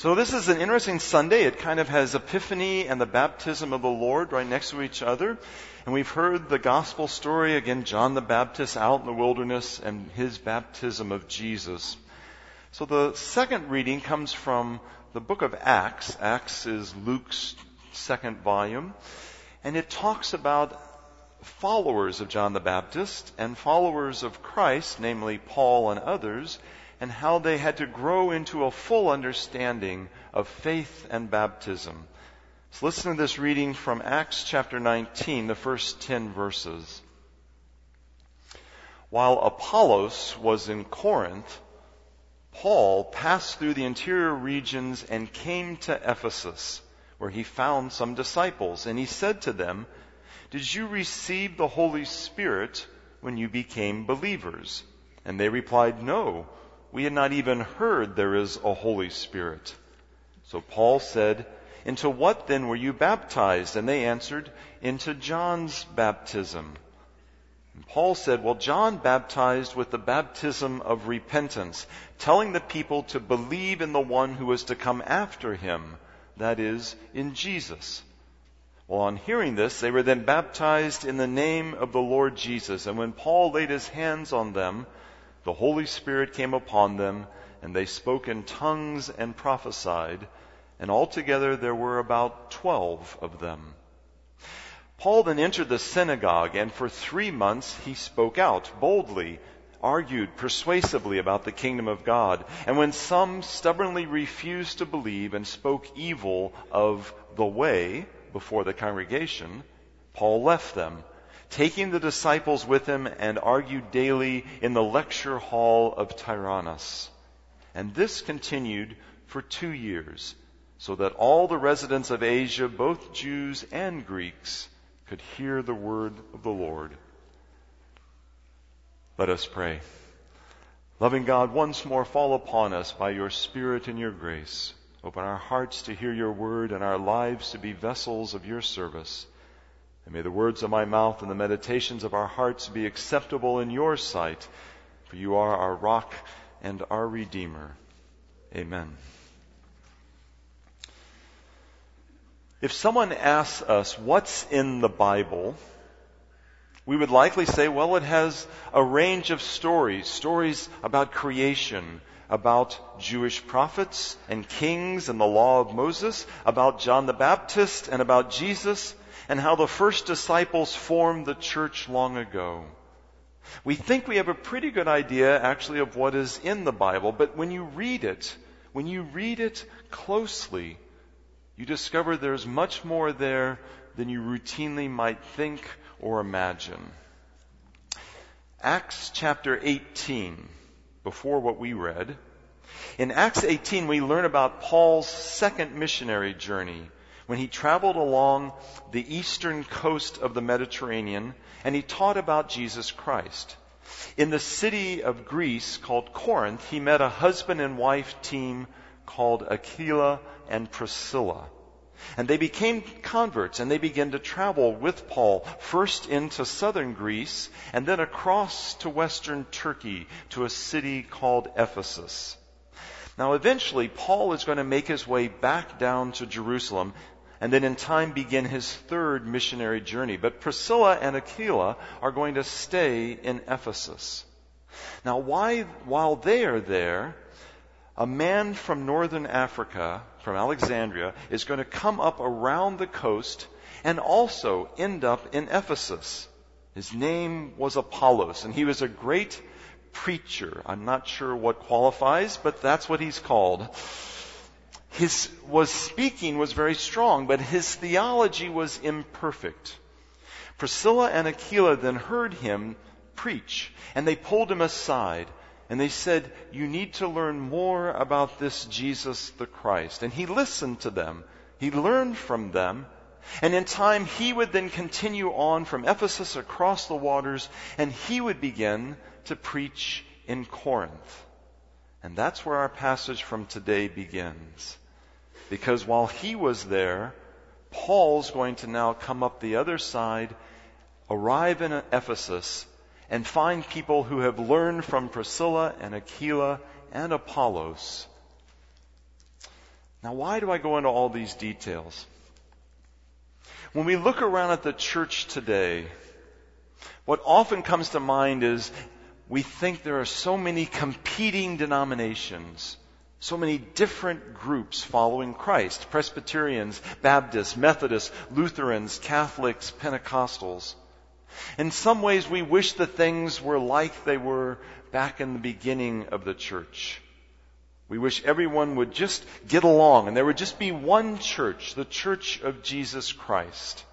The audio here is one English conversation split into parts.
So this is an interesting Sunday. It kind of has Epiphany and the baptism of the Lord right next to each other. And we've heard the gospel story, again, John the Baptist out in the wilderness and his baptism of Jesus. So the second reading comes from the book of Acts. Acts is Luke's second volume. And it talks about followers of John the Baptist and followers of Christ, namely Paul and others, and how they had to grow into a full understanding of faith and baptism. So listen to this reading from Acts chapter 19, the first 10 verses. While Apollos was in Corinth, Paul passed through the interior regions and came to Ephesus, where he found some disciples. And he said to them, "Did you receive the Holy Spirit when you became believers?" And they replied, "No. We had not even heard there is a Holy Spirit." So Paul said, "Into what then were you baptized?" And they answered, "Into John's baptism." And Paul said, "Well, John baptized with the baptism of repentance, telling the people to believe in the one who was to come after him, that is, in Jesus." Well, on hearing this, they were then baptized in the name of the Lord Jesus. And when Paul laid his hands on them, the Holy Spirit came upon them, and they spoke in tongues and prophesied, and altogether there were about 12 of them. Paul then entered the synagogue, and for 3 months he spoke out boldly, argued persuasively about the kingdom of God. And when some stubbornly refused to believe and spoke evil of the way before the congregation, Paul left them, taking the disciples with him, and argued daily in the lecture hall of Tyrannus. And this continued for 2 years, so that all the residents of Asia, both Jews and Greeks, could hear the word of the Lord. Let us pray. Loving God, once more fall upon us by your Spirit and your grace. Open our hearts to hear your word and our lives to be vessels of your service. And may the words of my mouth and the meditations of our hearts be acceptable in your sight, for you are our rock and our Redeemer. Amen. If someone asks us what's in the Bible, we would likely say, well, it has a range of stories about creation, about Jewish prophets and kings and the law of Moses, about John the Baptist and about Jesus, and how the first disciples formed the church long ago. We think we have a pretty good idea, actually, of what is in the Bible, but when you read it closely, you discover there's much more there than you routinely might think or imagine. Acts chapter 18, before what we read. In Acts 18, we learn about Paul's second missionary journey, when he traveled along the eastern coast of the Mediterranean, and he taught about Jesus Christ. In the city of Greece called Corinth, he met a husband and wife team called Aquila and Priscilla. And they became converts, and they began to travel with Paul, first into southern Greece, and then across to western Turkey, to a city called Ephesus. Now eventually, Paul is going to make his way back down to Jerusalem, and then in time begin his third missionary journey. But Priscilla and Aquila are going to stay in Ephesus. Now while they are there, a man from northern Africa, from Alexandria, is going to come up around the coast and also end up in Ephesus. His name was Apollos, and he was a great preacher. I'm not sure what qualifies, but that's what he's called. His speaking was very strong, but his theology was imperfect. Priscilla and Aquila then heard him preach, and they pulled him aside, and they said, "You need to learn more about this Jesus the Christ." And he listened to them. He learned from them. And in time, he would then continue on from Ephesus across the waters, and he would begin to preach in Corinth. And that's where our passage from today begins. Because while he was there, Paul's going to now come up the other side, arrive in Ephesus, and find people who have learned from Priscilla and Aquila and Apollos. Now, why do I go into all these details? When we look around at the church today, what often comes to mind is we think there are so many competing denominations, so many different groups following Christ: Presbyterians, Baptists, Methodists, Lutherans, Catholics, Pentecostals. In some ways, we wish that things were like they were back in the beginning of the church. We wish everyone would just get along and there would just be one church, the Church of Jesus Christ.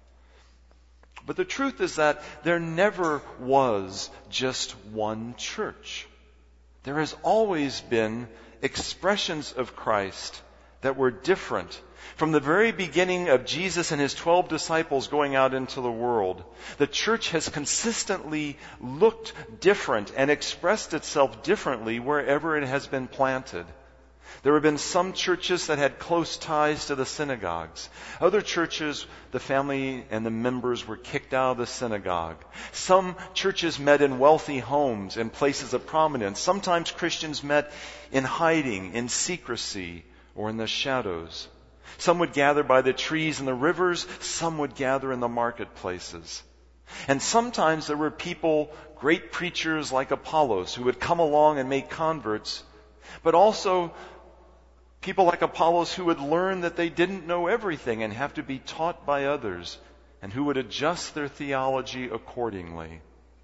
But the truth is that there never was just one church. There has always been expressions of Christ that were different. From the very beginning of Jesus and his 12 disciples going out into the world, the church has consistently looked different and expressed itself differently wherever it has been planted. There have been some churches that had close ties to the synagogues. Other churches, the family and the members were kicked out of the synagogue. Some churches met in wealthy homes and places of prominence. Sometimes Christians met in hiding, in secrecy, or in the shadows. Some would gather by the trees and the rivers. Some would gather in the marketplaces. And sometimes there were people, great preachers like Apollos, who would come along and make converts, but also people like Apollos who would learn that they didn't know everything and have to be taught by others, and who would adjust their theology accordingly.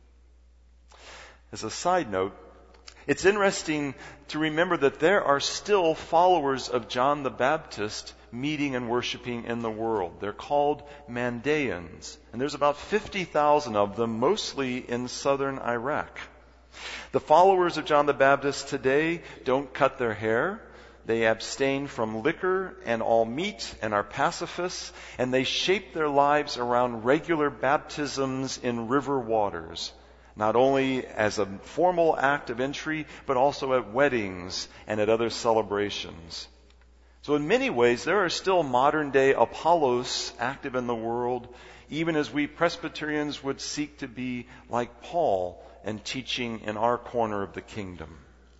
As a side note, it's interesting to remember that there are still followers of John the Baptist meeting and worshiping in the world. They're called Mandaeans, and there's about 50,000 of them, mostly in southern Iraq. The followers of John the Baptist today don't cut their hair. They abstain from liquor and all meat and are pacifists, and they shape their lives around regular baptisms in river waters, not only as a formal act of entry, but also at weddings and at other celebrations. So in many ways, there are still modern-day Apollos active in the world, even as we Presbyterians would seek to be like Paul and teaching in our corner of the kingdom.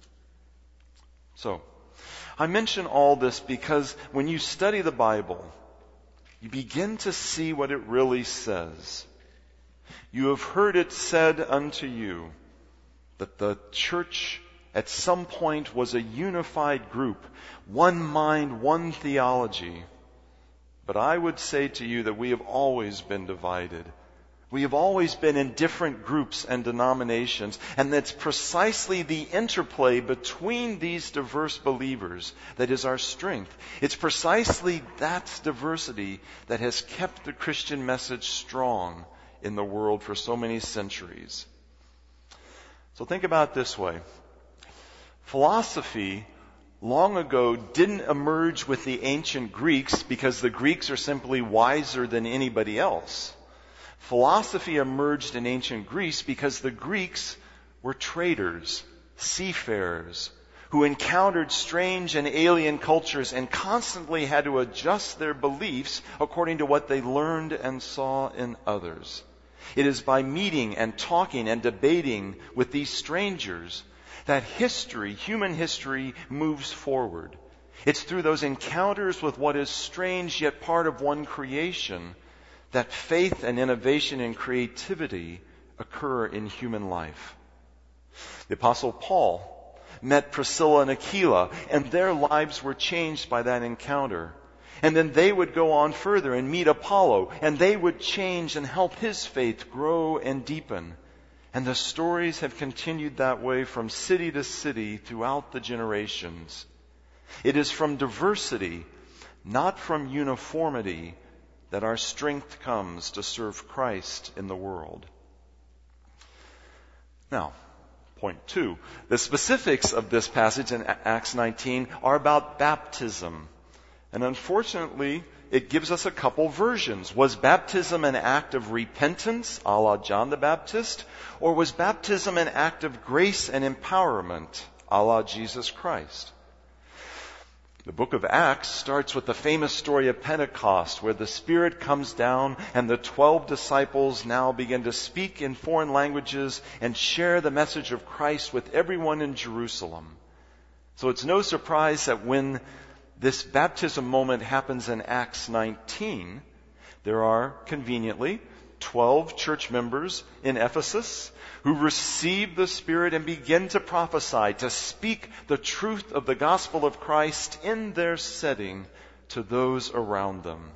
So, I mention all this because when you study the Bible, you begin to see what it really says. You have heard it said unto you that the church at some point was a unified group, one mind, one theology. But I would say to you that we have always been divided. We have always been in different groups and denominations, and that's precisely the interplay between these diverse believers that is our strength. It's precisely that diversity that has kept the Christian message strong in the world for so many centuries. So think about it this way. Philosophy long ago didn't emerge with the ancient Greeks because the Greeks are simply wiser than anybody else. Philosophy emerged in ancient Greece because the Greeks were traders, seafarers, who encountered strange and alien cultures and constantly had to adjust their beliefs according to what they learned and saw in others. It is by meeting and talking and debating with these strangers that history, human history, moves forward. It's through those encounters with what is strange yet part of one creation that faith and innovation and creativity occur in human life. The Apostle Paul met Priscilla and Aquila, and their lives were changed by that encounter. And then they would go on further and meet Apollo, and they would change and help his faith grow and deepen. And the stories have continued that way from city to city throughout the generations. It is from diversity, not from uniformity, that our strength comes to serve Christ in the world. Now, point 2. The specifics of this passage in Acts 19 are about baptism. And unfortunately, it gives us a couple versions. Was baptism an act of repentance, a la John the Baptist? Or was baptism an act of grace and empowerment, a la Jesus Christ? The book of Acts starts with the famous story of Pentecost, where the Spirit comes down and the 12 disciples now begin to speak in foreign languages and share the message of Christ with everyone in Jerusalem. So it's no surprise that when this baptism moment happens in Acts 19. There are, conveniently, 12 church members in Ephesus who receive the Spirit and begin to prophesy, to speak the truth of the gospel of Christ in their setting to those around them.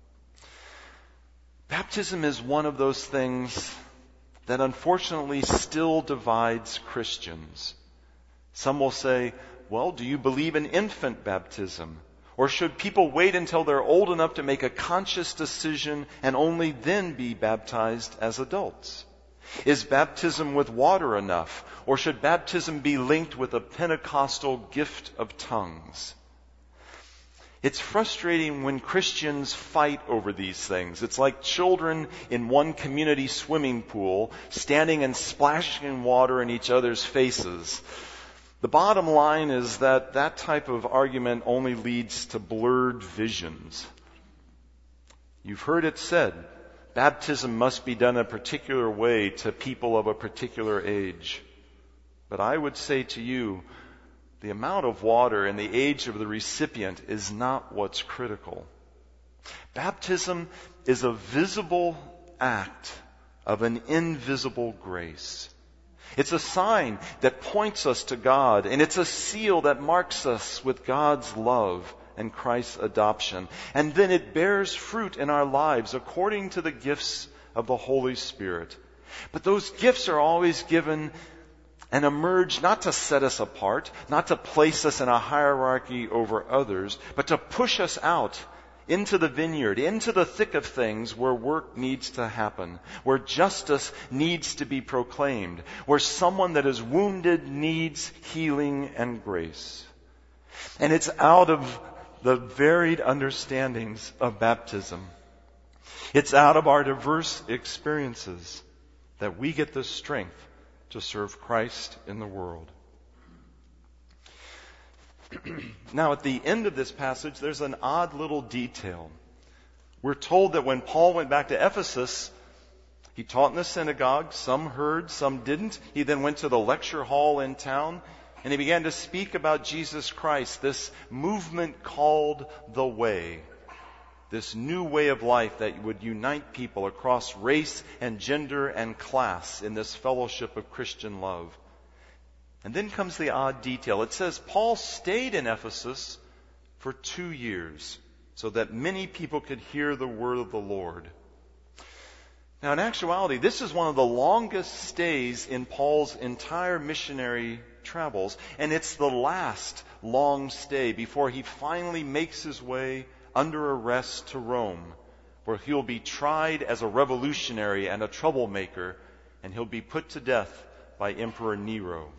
Baptism is one of those things that unfortunately still divides Christians. Some will say, well, do you believe in infant baptism? Or should people wait until they're old enough to make a conscious decision and only then be baptized as adults? Is baptism with water enough? Or should baptism be linked with a Pentecostal gift of tongues? It's frustrating when Christians fight over these things. It's like children in one community swimming pool standing and splashing water in each other's faces. The bottom line is that that type of argument only leads to blurred visions. You've heard it said, baptism must be done a particular way to people of a particular age. But I would say to you, the amount of water and the age of the recipient is not what's critical. Baptism is a visible act of an invisible grace. It's a sign that points us to God, and it's a seal that marks us with God's love and Christ's adoption. And then it bears fruit in our lives according to the gifts of the Holy Spirit. But those gifts are always given and emerge not to set us apart, not to place us in a hierarchy over others, but to push us out into the vineyard, into the thick of things where work needs to happen, where justice needs to be proclaimed, where someone that is wounded needs healing and grace. And it's out of the varied understandings of baptism. It's out of our diverse experiences that we get the strength to serve Christ in the world. Now, at the end of this passage, there's an odd little detail. We're told that when Paul went back to Ephesus, he taught in the synagogue. Some heard, some didn't. He then went to the lecture hall in town, and he began to speak about Jesus Christ, this movement called the Way, this new way of life that would unite people across race and gender and class in this fellowship of Christian love. And then comes the odd detail. It says Paul stayed in Ephesus for 2 years so that many people could hear the word of the Lord. Now, in actuality, this is one of the longest stays in Paul's entire missionary travels, and it's the last long stay before he finally makes his way under arrest to Rome, where he'll be tried as a revolutionary and a troublemaker, and he'll be put to death by Emperor Nero.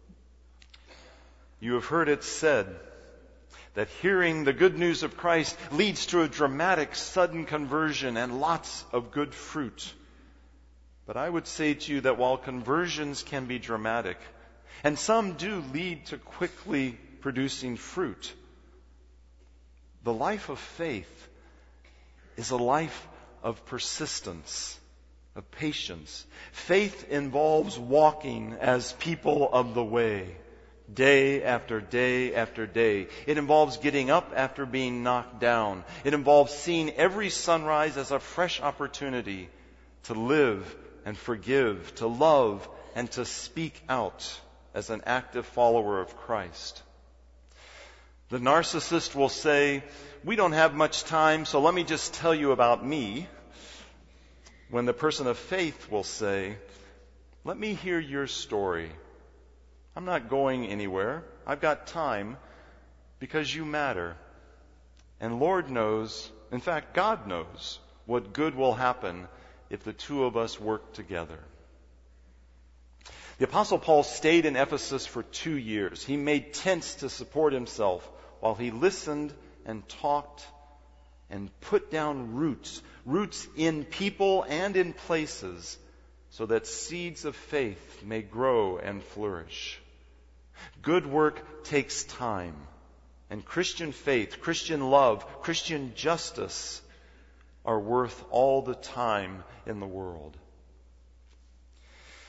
You have heard it said that hearing the good news of Christ leads to a dramatic, sudden conversion and lots of good fruit. But I would say to you that while conversions can be dramatic, and some do lead to quickly producing fruit, the life of faith is a life of persistence, of patience. Faith involves walking as people of the way, day after day after day. It involves getting up after being knocked down. It involves seeing every sunrise as a fresh opportunity to live and forgive, to love and to speak out as an active follower of Christ. The narcissist will say, we don't have much time, so let me just tell you about me. When the person of faith will say, let me hear your story. I'm not going anywhere. I've got time because you matter. And Lord knows, in fact, God knows what good will happen if the two of us work together. The Apostle Paul stayed in Ephesus for 2 years. He made tents to support himself while he listened and talked and put down roots in people and in places so that seeds of faith may grow and flourish. Good work takes time, and Christian faith, Christian love, Christian justice are worth all the time in the world.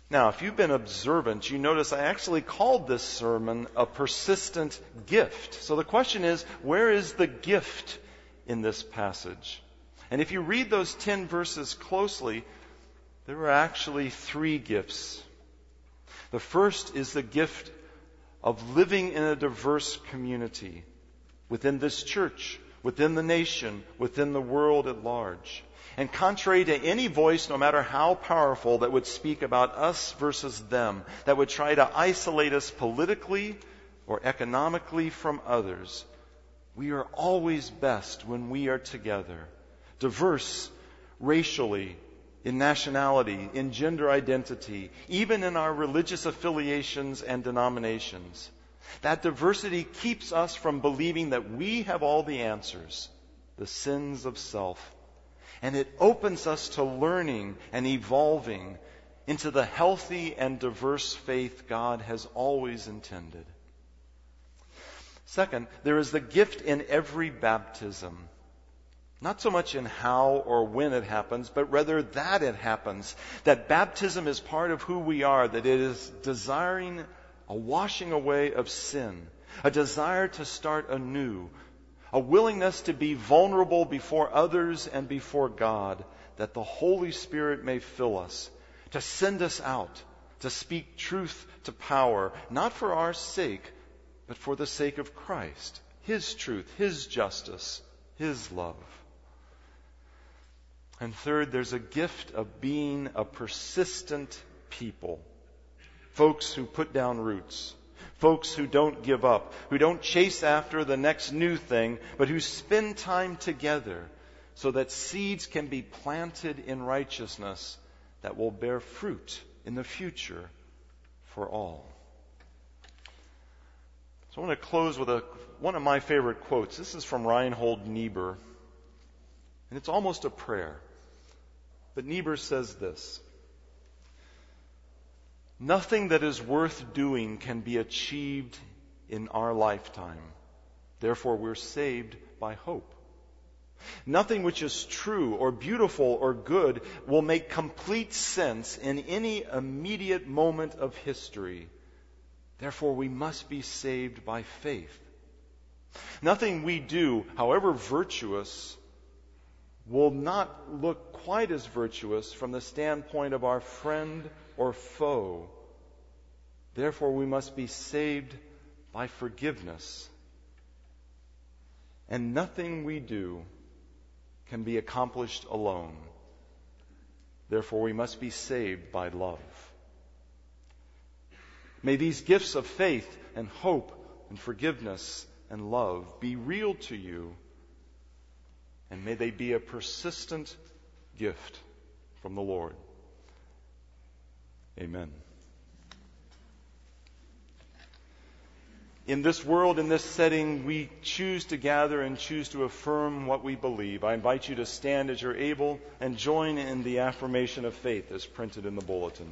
Now, if you've been observant, you notice I actually called this sermon a persistent gift. So the question is, where is the gift in this passage? And if you read those 10 verses closely, there are actually 3 gifts. The first is the gift of living in a diverse community within this church, within the nation, within the world at large. And contrary to any voice, no matter how powerful, that would speak about us versus them, that would try to isolate us politically or economically from others, we are always best when we are together, diverse racially, in nationality, in gender identity, even in our religious affiliations and denominations. That diversity keeps us from believing that we have all the answers, the sins of self. And it opens us to learning and evolving into the healthy and diverse faith God has always intended. Second, there is the gift in every baptism. Not so much in how or when it happens, but rather that it happens. That baptism is part of who we are, that it is desiring a washing away of sin, a desire to start anew, a willingness to be vulnerable before others and before God, that the Holy Spirit may fill us, to send us out, to speak truth to power, not for our sake, but for the sake of Christ, His truth, His justice, His love. And third, there's a gift of being a persistent people. Folks who put down roots. Folks who don't give up. Who don't chase after the next new thing, but who spend time together so that seeds can be planted in righteousness that will bear fruit in the future for all. So I want to close with one of my favorite quotes. This is from Reinhold Niebuhr. And it's almost a prayer. But Niebuhr says this: "Nothing that is worth doing can be achieved in our lifetime. Therefore, we're saved by hope. Nothing which is true or beautiful or good will make complete sense in any immediate moment of history. Therefore, we must be saved by faith. Nothing we do, however virtuous, will not look quite as virtuous from the standpoint of our friend or foe. Therefore, we must be saved by forgiveness. And nothing we do can be accomplished alone. Therefore, we must be saved by love." May these gifts of faith and hope and forgiveness and love be real to you, and may they be a persistent gift from the Lord. Amen. In this world, in this setting, we choose to gather and choose to affirm what we believe. I invite you to stand as you're able and join in the affirmation of faith as printed in the bulletin.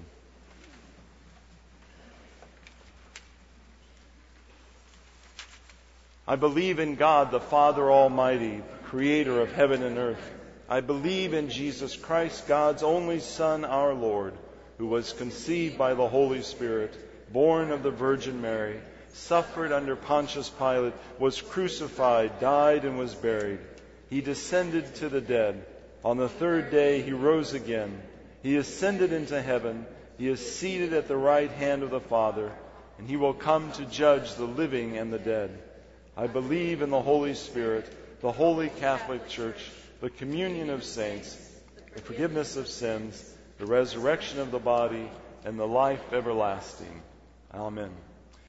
I believe in God, the Father Almighty, creator of heaven and earth. I believe in Jesus Christ, God's only Son, our Lord, who was conceived by the Holy Spirit, born of the Virgin Mary, suffered under Pontius Pilate, was crucified, died, and was buried. He descended to the dead. On the third day he rose again. He ascended into heaven. He is seated at the right hand of the Father, and he will come to judge the living and the dead. I believe in the Holy Spirit, the Holy Catholic Church, the communion of saints, the forgiveness of sins, the resurrection of the body, and the life everlasting. Amen.